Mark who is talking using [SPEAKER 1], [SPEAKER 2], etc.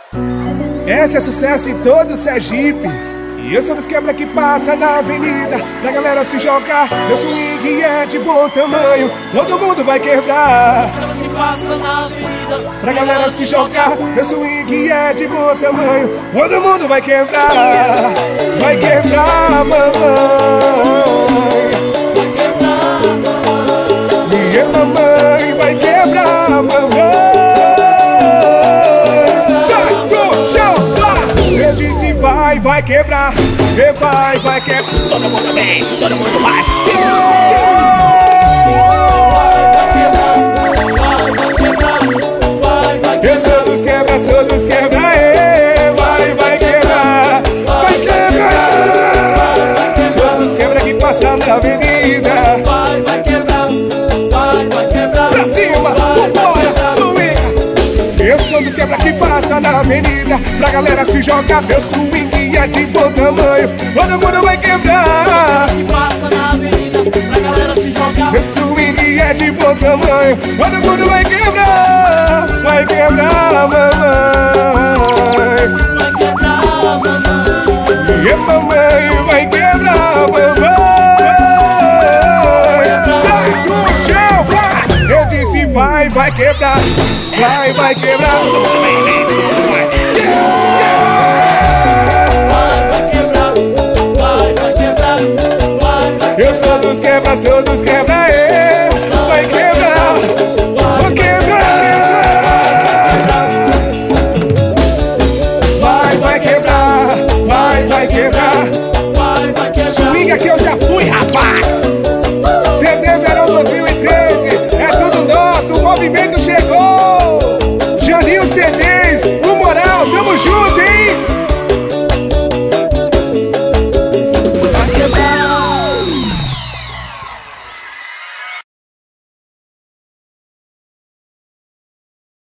[SPEAKER 1] Esse é sucesso em todo o Sergipe. E eu sou dos quebra que passa na avenida pra galera se jogar. Meu swing é de bom tamanho, todo mundo vai quebrar.
[SPEAKER 2] Que passa na avenida
[SPEAKER 1] Pra galera se jogar. Meu swing é de bom tamanho, todo mundo vai quebrar. Vai quebrar, mamãe.
[SPEAKER 2] vai quebrar,
[SPEAKER 1] E a mamãe vai quebrar, mamãe. Sai do chão, vai! Eu disse vai quebrar. E vai quebrar.
[SPEAKER 2] todo mundo vem, todo mundo vai.
[SPEAKER 1] Eu sou dos quebra, vai quebrar, vai quebrar. Sou dos quebra que passa na avenida.
[SPEAKER 2] Vai quebrar, vai quebrar.
[SPEAKER 1] Pra cima, vambora, swing. Eu sou dos quebra que passa na avenida pra galera se jogar. Meu swing é de bom tamanho, todo mundo vai quebrar.
[SPEAKER 2] Que passa na avenida pra galera se jogar.
[SPEAKER 1] Meu swing é de bom tamanho, todo mundo vai quebrar. Vai quebrar, mamãe.
[SPEAKER 2] Vai quebrar, mamãe.
[SPEAKER 1] E a mamãe vai quebrar, mamãe. Sai do chão, vai! Eu disse vai quebrar. Vai quebrar. Eu sou dos quebra,